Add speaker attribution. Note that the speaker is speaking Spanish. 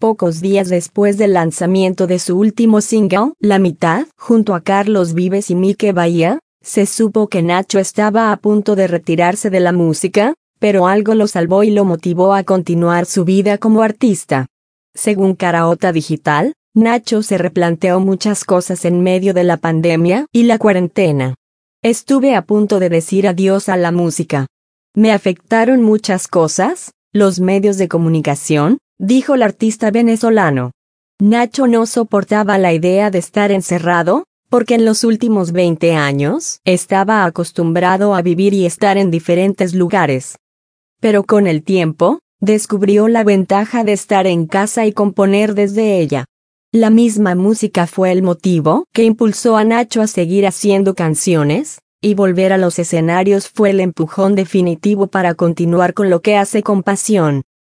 Speaker 1: pocos días después del lanzamiento de su último single, La Mitad, junto a Carlos Vives y Mike Bahía, se supo que Nacho estaba a punto de retirarse de la música, pero algo lo salvó y lo motivó a continuar su vida como artista. Según Caraota Digital, Nacho se replanteó muchas cosas en medio de la pandemia y la cuarentena. Estuve a punto de decir adiós a la música. Me afectaron muchas cosas, los medios de comunicación, dijo el artista venezolano. Nacho no soportaba la idea de estar encerrado, porque en los últimos 20 años estaba acostumbrado a vivir y estar en diferentes lugares. Pero con el tiempo, descubrió la ventaja de estar en casa y componer desde ella. La misma música fue el motivo que impulsó a Nacho a seguir haciendo canciones, y volver a los escenarios fue el empujón definitivo para continuar con lo que hace con pasión.